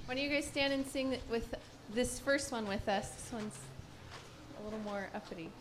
Why don't you guys stand and sing with this first one with us? This one's a little more uppity.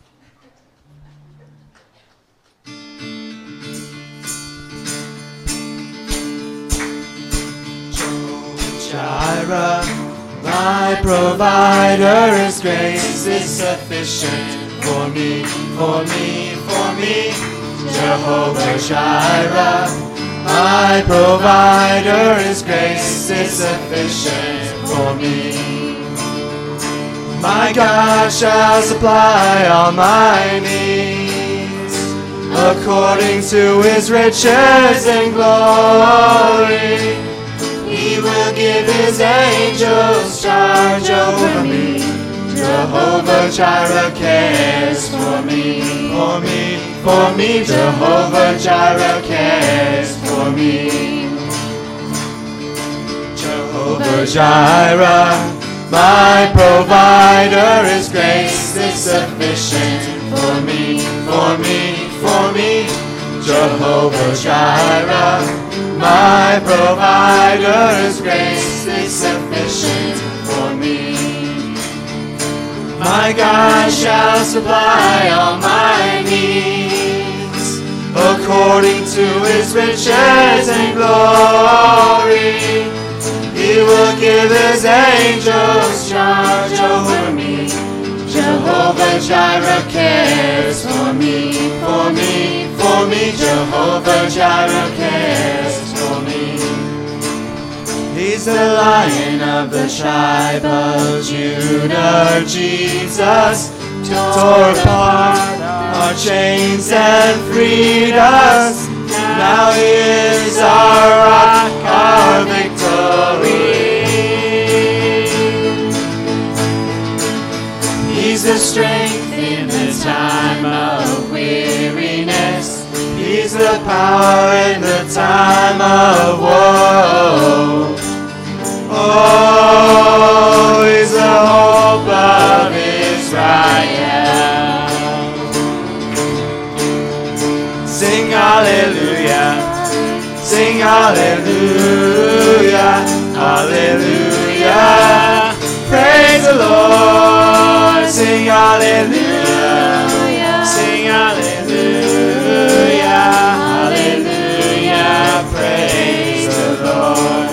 Jireh, my provider, His grace is sufficient for me, for me, for me. Jehovah Jireh, my provider, His grace is sufficient for me. My God shall supply all my needs according to His riches and glory. He will give His angels charge over me. Jehovah Jireh cares for me, for me, for me. Jehovah Jireh cares for me. Jehovah Jireh, my provider, His grace is sufficient for me, for me, for me. Jehovah Jireh, my provider, His grace is sufficient for me. My God shall supply all my needs according to His riches and glory. He will give His angels charge over me. Jehovah Jireh cares for me, for me, for me. Jehovah Jireh cares for me. He's the Lion of the tribe of Judah. Jesus tore apart our chains and freed us. Now He is our rock, our victory. He's the strength in the time of weariness. He's the power in the time of woe. Oh, He's the hope of Israel. Sing hallelujah, sing hallelujah, hallelujah. Praise the Lord, sing hallelujah, sing hallelujah, hallelujah. Praise the Lord.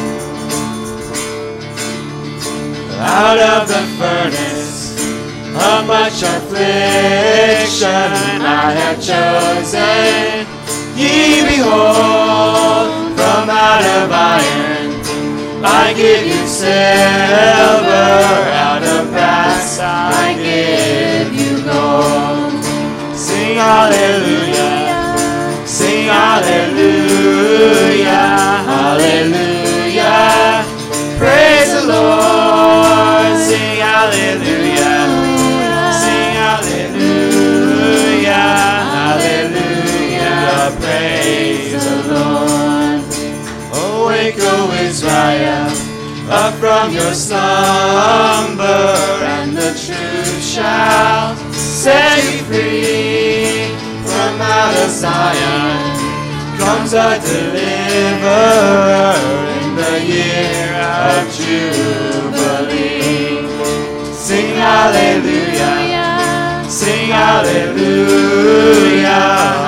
Out of the furnace of much affliction I have chosen. Ye behold, from out of iron I give you silver, out of brass I give you gold. Sing hallelujah, sing hallelujah, hallelujah. Praise the Lord, sing hallelujah, sing hallelujah, hallelujah. Praise the Lord. Awake, O Israel, up from your slumber, and the truth shall set you free. From out of Zion comes a deliverer in the year of Jubilee. Sing hallelujah, sing hallelujah,